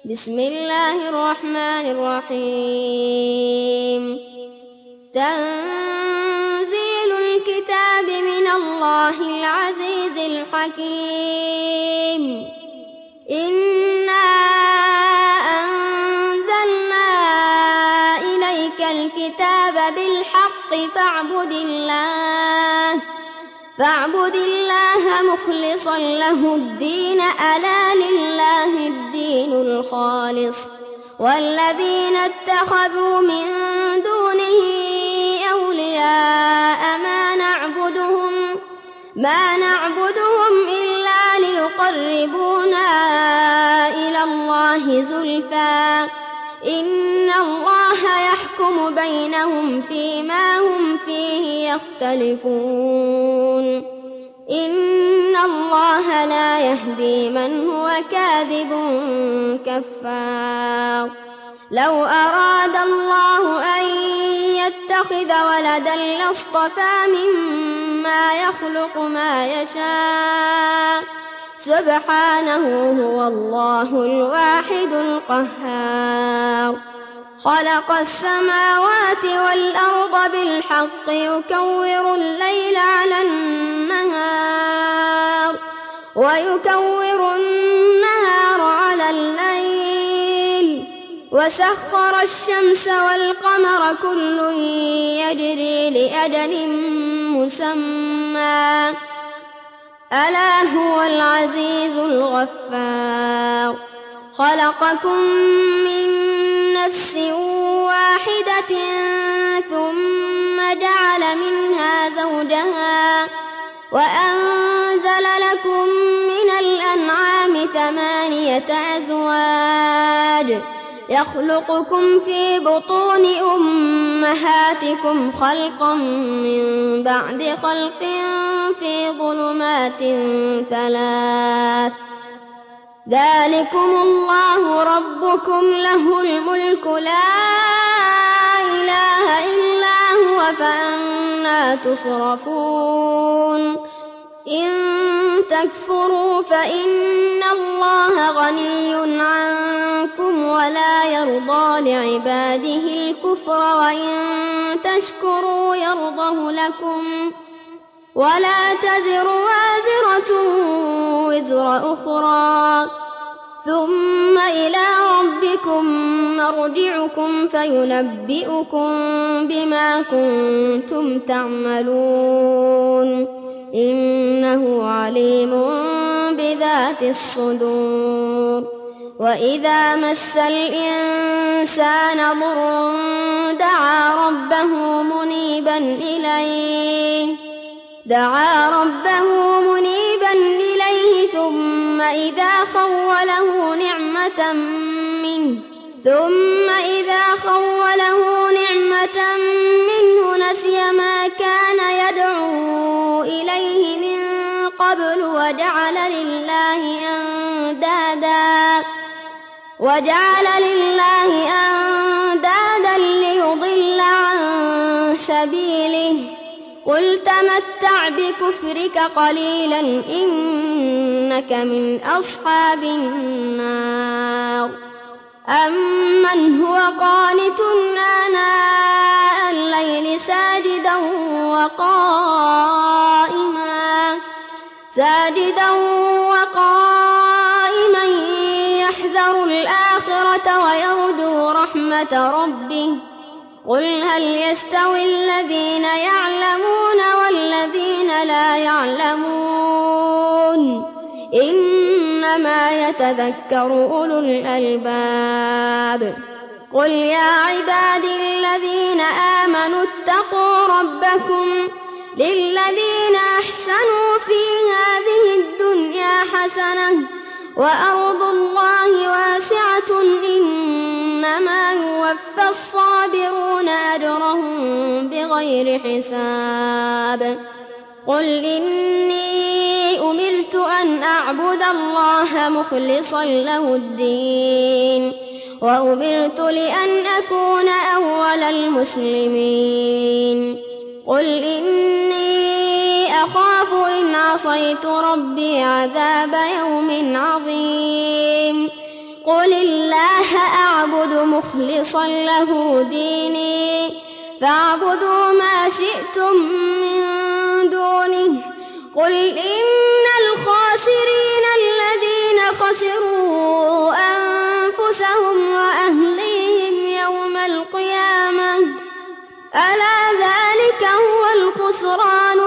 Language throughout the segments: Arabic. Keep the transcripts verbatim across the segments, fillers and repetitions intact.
بسم الله الرحمن الرحيم تنزيل الكتاب من الله العزيز الحكيم إنا أنزلنا إليك الكتاب بالحق فاعبد الله فاعبد الله مخلصا له الدين ألا لله الدين الخالص والذين اتخذوا من دونه أولياء ما نعبدهم ما نعبدهم إلا ليقربونا إلى الله زلفى إن الله يحكم بينهم فيما هم فيه يختلفون إن الله لا يهدي من هو كاذب كفار لو أراد الله أن يتخذ ولدا لاصطفى مما يخلق ما يشاء سبحانه هو الله الواحد القهار خلق السماوات والأرض بالحق يكور الليل على النهار ويكور النهار على الليل وسخر الشمس والقمر كل يجري لأجل مسمى ألا هو العزيز الغفار خلقكم من نفس واحدة ثم جعل منها زوجها وأنزل لكم من الأنعام ثمانية أزواج يخلقكم في بطون أمهاتكم خلقا من بعد خلق في ظلمات ثلاث ذلكم الله ربكم له الملك لا إله إلا هو فأنى تصرفون إن تكفروا فإن الله غني عنكم ولا يرضى لعباده الكفر وإن تشكروا يرضه لكم ولا تزر وازرة وزر أخرى ثم إلى ربكم مرجعكم فينبئكم بما كنتم تعملون إنه عليم بذات الصدور وإذا مس الإنسان ضر دعا ربه منيبا إليه دعا ربه منيبا إليه ثم إذا خوله نعمة منه ثم إذا خوله نعمة منه نسي ما كان يدعو إليه من قبل وجعل لله أندادا وجعل لله أندادا ليضل عن سبيله قل تمتع بكفرك قليلا إنك من أصحاب النار أمن هو قانت آناء الليل ساجدا وقائما ساجدا وقائما يحذر الآخرة ويرجو رحمة ربه قل هل يستوي الذين يعلمون والذين لا يعلمون إنما يتذكر أولو الألباب قل يا عبادي الذين آمنوا اتقوا ربكم للذين أحسنوا في هذه الدنيا حسنة وأرض الله واسعة إنما يوفى الصابرون أجرهم بغير حساب قل إني أمرت أن أعبد الله مخلصا له الدين وأمرت لأن أكون أول المسلمين قل إني أخاف إن عصيت ربي عذاب يوم عظيم قل الله أعبد مخلصا له ديني فاعبدوا ما شئتم من دونه قل إن الخاسرين الذين خسروا أنفسهم وأهليهم يوم القيامة ألا ذلك هو الخسران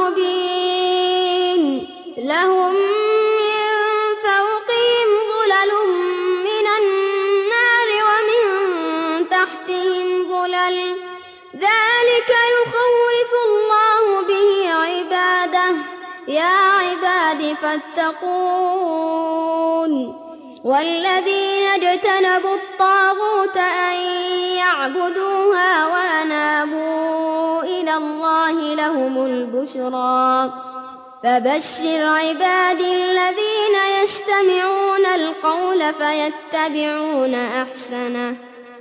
المبين لهم من فوقهم ظلل من النار ومن تحتهم ظلل ذلك يخوف الله به عباده يا عباد فاتقون والذين اجتنبوا الطاغوت أن يعبدوها وأنابوا إلى الله لهم البشرى فبشر عبادي الذين يستمعون القول فيتبعون أحسنه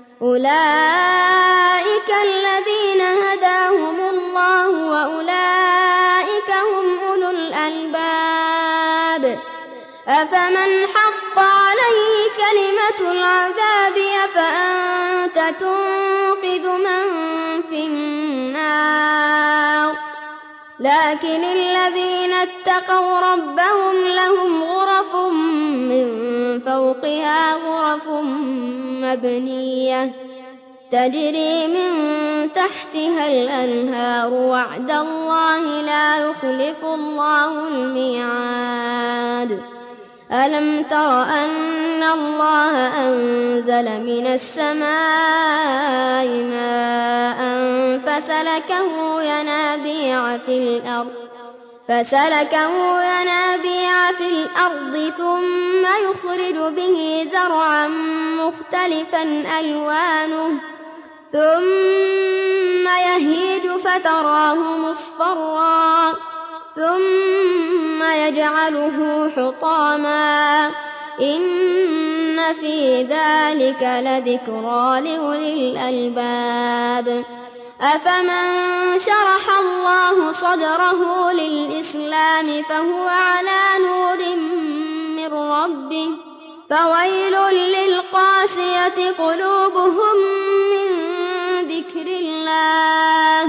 أولئك الذين هداهم الله وأولئك هم أولو الألباب أفمن حق عليه كلمة العذاب أفأنت تنقذ من في النار لكن الذين اتقوا ربهم لهم غرف من فوقها غرف مبنية تجري من تحتها الأنهار وعد الله لا يخلف الله الميعاد ألم تر أن الله أنزل من السماء ماء فسلكه ينابيع في الأرض فسلكه ينابيع في الأرض ثم يخرج به زرعا مختلفا ألوانه ثم يهيج فتراه مصفرا ثم يجعله حطاما إن في ذلك لذكرى لأولي الألباب أفمن شرح الله صدره للإسلام فهو على نور من ربه فويل للقاسية قلوبهم من ذكر الله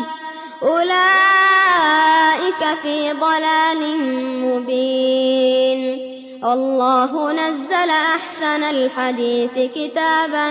أولئك في ضلال مبين الله نزل أحسن الحديث كتابا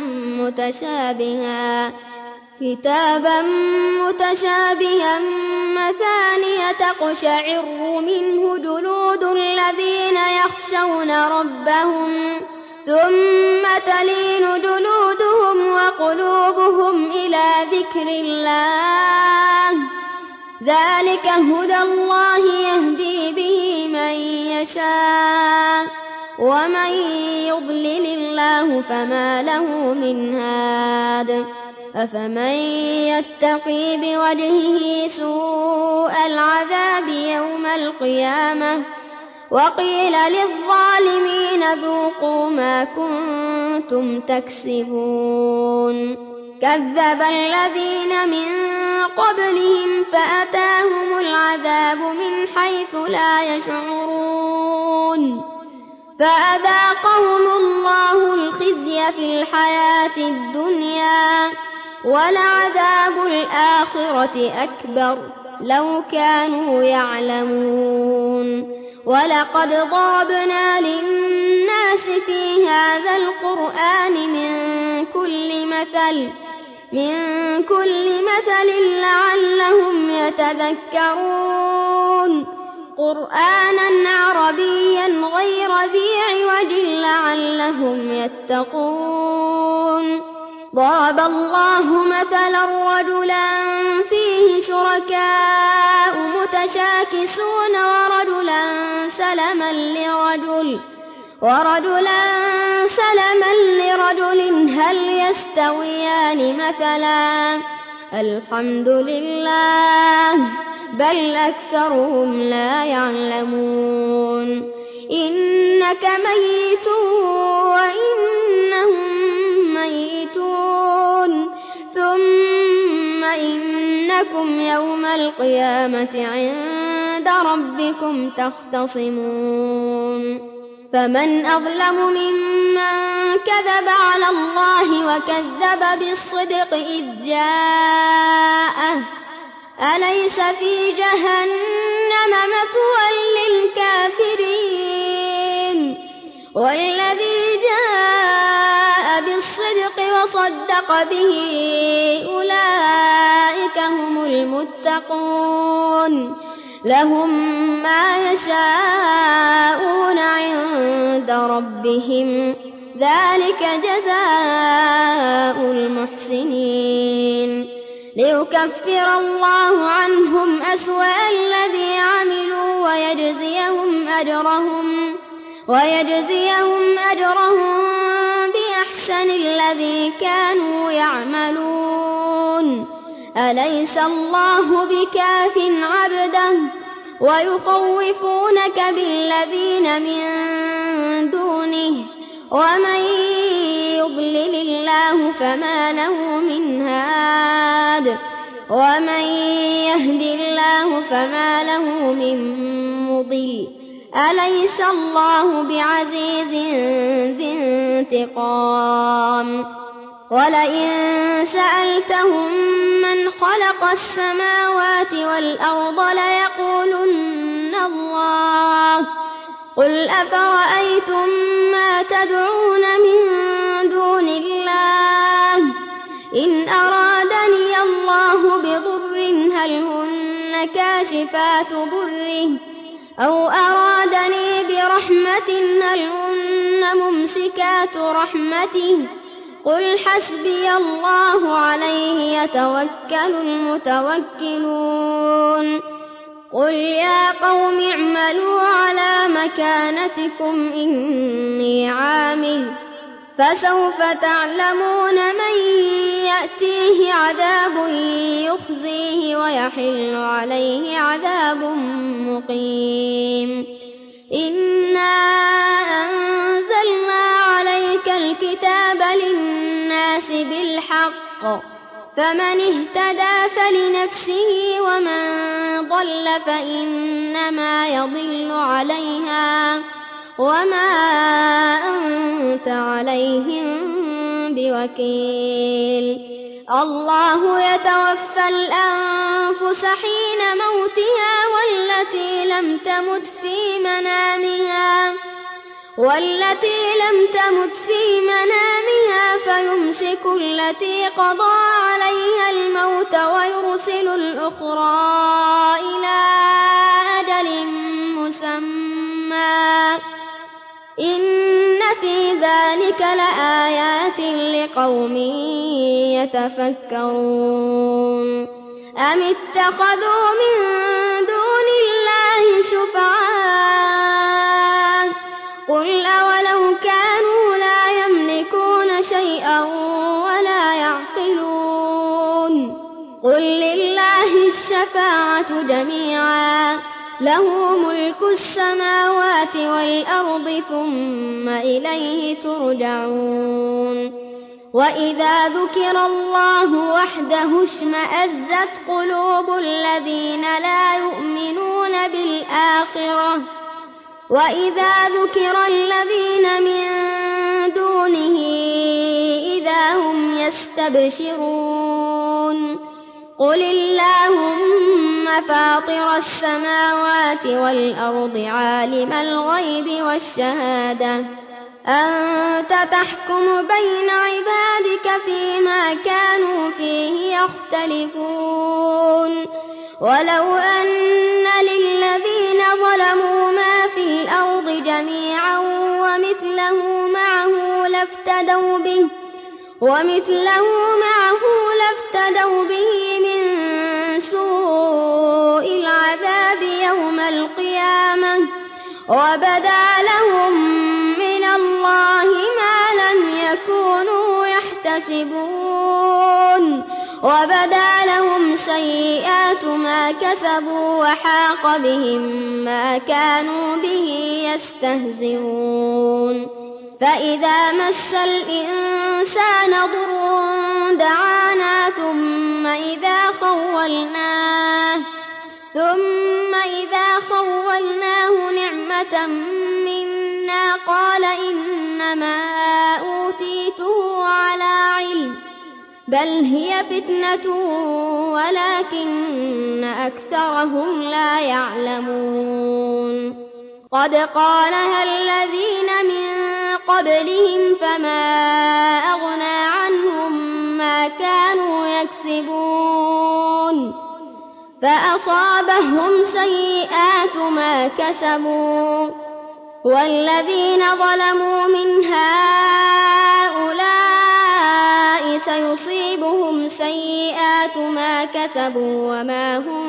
متشابها كتابا متشابها مثانية تقشعر منه جلود الذين يخشون ربهم ثم تلين جلودهم وقلوبهم إلى ذكر الله ذلك هدى الله يهدي به من يشاء ومن يضلل الله فما له من هاد أفمن يتقي بوجهه سوء العذاب يوم القيامة وقيل للظالمين ذوقوا ما كنتم تكسبون كذب الذين من قبلهم فأتاهم العذاب من حيث لا يشعرون فأذاقهم الله الخزي في الحياة الدنيا ولعذاب الآخرة أكبر لو كانوا يعلمون ولقد ضربنا للناس في هذا القرآن من كل مثل من كل مثل لعلهم يتذكرون قرآنا عربيا غير ذي عوج لعلهم يتقون ضرب الله مثلا رجلا فيه شركاء متشاكسون ورجلا سلما لرجل ورجلا سلما لرجل هل يستويان مثلا الحمد لله بل أكثرهم لا يعلمون إنك ميت وإنهم ميتون ثم إنكم يوم القيامة عند ربكم تختصمون فمن أظلم ممن كذب على الله وكذب بالصدق إذ جاءه أليس في جهنم مثوى للكافرين والذي جاء بالصدق وصدق به أولئك هم المتقون لهم ما يشاءون عند ربهم ذلك جزاء المحسنين ليكفر الله عنهم أسوأ الذي عملوا ويجزيهم أجرهم ويجزيهم أجرهم بأحسن الذي كانوا يعملون أليس الله بكاف عبده ويخوفونك بالذين من دونه ومن يضلل الله فما له من هاد ومن يهد الله فما له من مضل أليس الله بعزيز ذي انتقام ولئن سألتهم من خلق السماوات والأرض ليقولن الله قل أفرأيتم ما تدعون من دون الله إن أرادني الله بضر هل هن كاشفات ضره أو أرادني برحمة هل هن ممسكات رحمته قل حسبي الله عليه يتوكل المتوكلون قل يا قوم اعملوا على مكانتكم إني عامل فسوف تعلمون من يأتيه عذاب يخزيه ويحل عليه عذاب مقيم إنا أنزلنا عليك الكتاب للناس بالحق فمن اهتدى فلنفسه ومن ضل فإنما يضل عليها وما أنت عليهم بوكيل الله يتوفى الأنفس حين موتها والتي لم تمت في منامها والتي لم تمت في منامها فيمسك التي قضى عليها الموت ويرسل الأخرى إلى أجل مسمى إن في ذلك لآيات لقوم يتفكرون أم اتخذوا من دون الله شفعاء قل أولو كانوا لا يملكون شيئا ولا يعقلون قل لله الشفاعة جميعا له ملك السماوات والأرض ثم إليه ترجعون وإذا ذكر الله وحده اشمأزت قلوب الذين لا يؤمنون بالآخرة وإذا ذكر الذين من دونه إذا هم يستبشرون قل اللهم فاطر السماوات والأرض عالم الغيب والشهادة أنت تحكم بين عبادك فيما كانوا فيه يختلفون ولو أن للذين ظلموا ما في الأرض جميعا ومثله معه لافتدوا به ومثله معه لافتدوا به من سوء العذاب يوم القيامة وبدا لهم من الله ما لم يكونوا يحتسبون وبدا لهم سيئات ما كسبوا وحاق بهم ما كانوا به يستهزئون فإذا مس الإنسان ضر دعانا ثم إذا خولناه ثم إذا خولناه نعمة منا قال إنما أوتيته على علم بل هي فتنة ولكن أكثرهم لا يعلمون قد قالها الذين من قبلهم فما أغنى عنهم ما كانوا يكسبون فأصابهم سيئات ما كسبوا والذين ظلموا من هؤلاء سيصيبهم سيئات ما كسبوا وما هم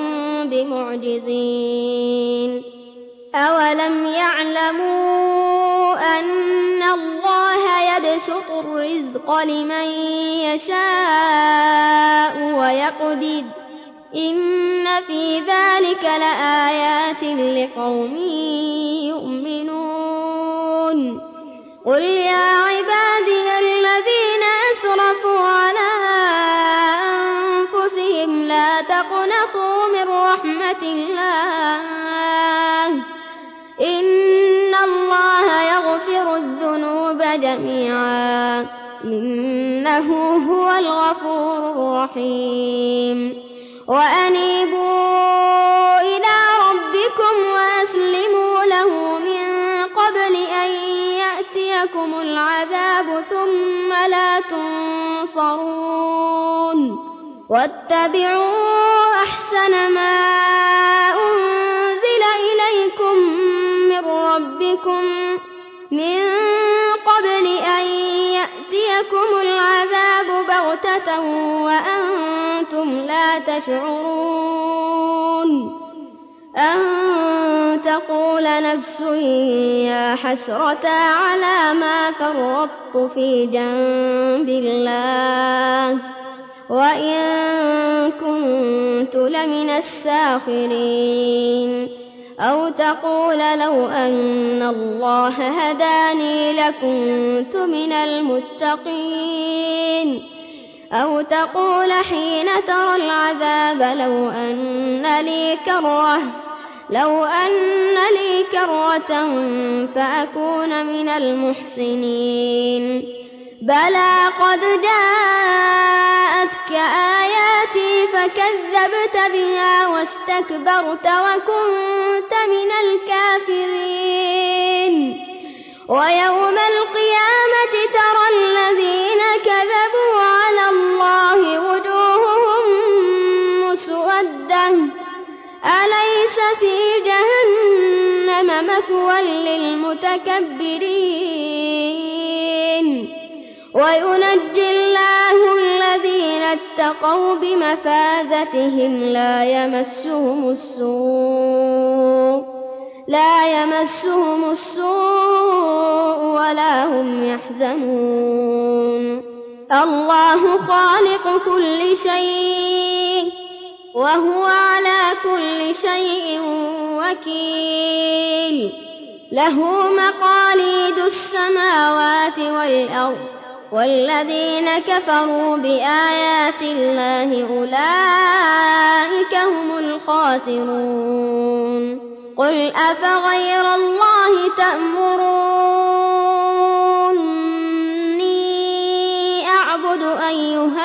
بمعجزين أولم يعلموا أن الله يبسط الرزق لمن يشاء ويقدر إن في ذلك لآيات لقوم يؤمنون قل يا عبادي الذين أسرفوا على أنفسهم لا تقنطوا من رحمة الله إن الله يغفر الذنوب جميعا إنه هو الغفور الرحيم وأنيبوا إلى ربكم وأسلموا له من قبل أن يأتيكم العذاب ثم لا تنصرون واتبعوا أحسن ما أنزل إليكم من ربكم من قبل أن يأتيكم العذاب بغتة وأنتم لا تشعرون أن تقول نفس يا حسرة على ما فرطت في جنب الله وإن كنت لمن الساخرين أو تقول لو أن الله هداني لكنت من المتقين أو تقول حين ترى العذاب لو أن لي كرة لو أن لي كرة فأكون من المحسنين بلى قد جاءتك آياتي فكذبت بها واستكبرت وكنت من الكافرين ويوم القيامة ترى الذين كذبوا على الله وجوههم مسودة أليس في جهنم مثوى للمتكبرين وينجي الله الذين اتقوا بمفازتهم لا يمسهم السوء لا يمسهم السوء ولا هم يحزنون الله خالق كل شيء وهو على كل شيء وكيل له مقاليد السماوات والأرض والذين كفروا بآيات الله أولئك هم الخاسرون قل أفغير الله تأمروني أعبد أيها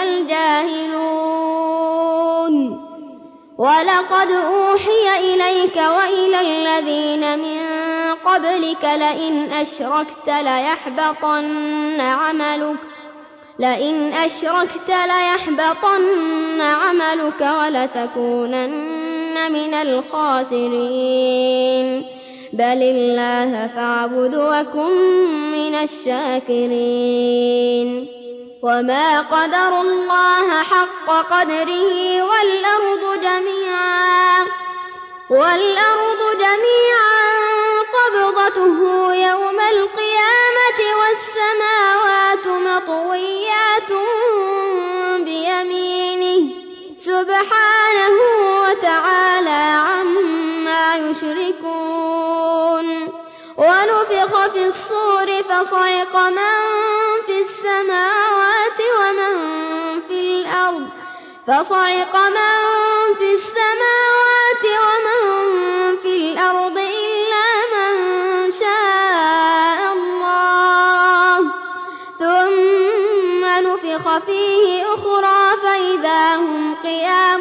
الجاهلون ولقد أوحي إليك وإلى الذين من قبلك لئن أشركت ليحبطن عملك لئن أشركت ليحبطن عملك ولتكونن من الخاسرين بل الله فاعبد وكن من الشاكرين وما قدروا الله حق قدره والأرض جميعا والأرض جميعا قبضته يوم القيامة والسماوات مطويات بيمينه سبحانه وتعالى عما يشركون ونفخ في الصور فصعق من في السماوات ومن في الأرض فصعق من في السماوات ومن في الأرض إلا من شاء الله ونفخ فيه أخرى فإذا هم قيام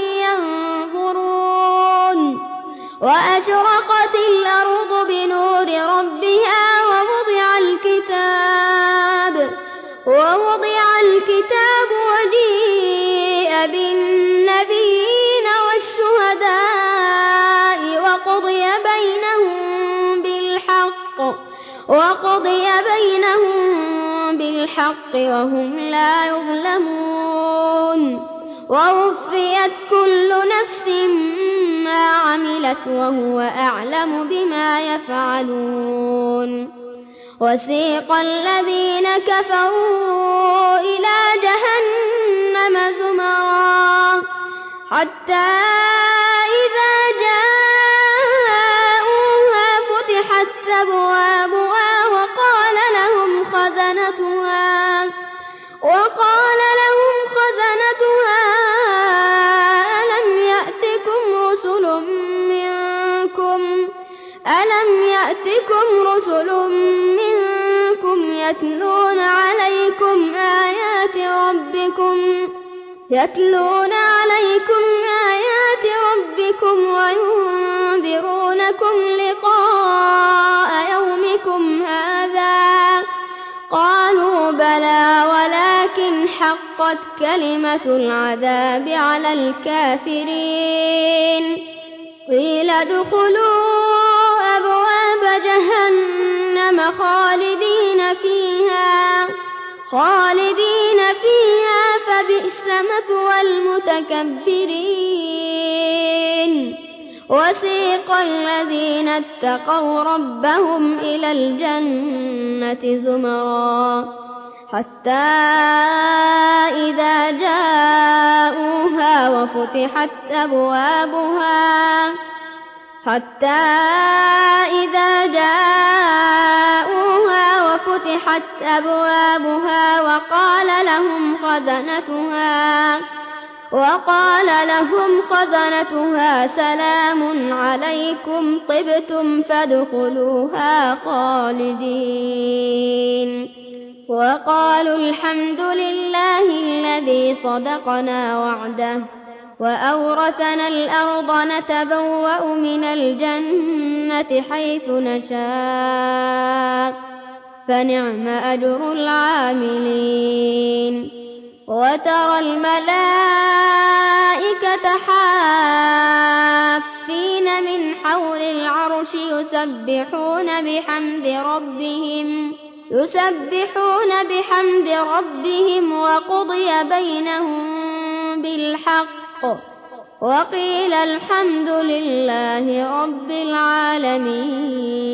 ينظرون وأشرقت الأرض بنور ربها ووضع الكتاب ووضع الكتاب وجيء بالنبيين والشهداء وقضي بينهم بالحق وقضي بينهم بالحق وهم لا يظلمون ووفيت كل نفس ما عملت وهو أعلم بما يفعلون وسيق الذين كفروا إلى جهنم زمرا حتى إذا جاءوها فتحت أبوابها وقال لهم خزنتها وقال لهم خزنتها ألم يأتكم رسل منكم ألم يأتكم رسل منكم يتلون عليكم آيات ربكم يتلون عليكم آيات ربكم وينذرونكم لقاء يومكم هذا قالوا بلى ولكن حقت كلمة العذاب على الكافرين قيل ادخلوا أبواب جهنم خالدين فيها خالدين فيها فبئس مثوى المتكبرين وسيق الذين اتقوا ربهم إلى الجنة زمرا حتى إذا جاءوها وفتحت أبوابها حتى إذا جاءوها وفتحت أبوابها وقال لهم خزنتها وقال لهم خزنتها سلام عليكم طبتم فادخلوها خالدين وقالوا الحمد لله الذي صدقنا وعده وأورثنا الأرض نتبوأ من الجنة حيث نشاء فنعم أجر العاملين وترى الملائكة حافين من حول العرش يسبحون بحمد ربهم يسبحون بحمد ربهم وقضي بينهم بالحق وقيل الحمد لله رب العالمين.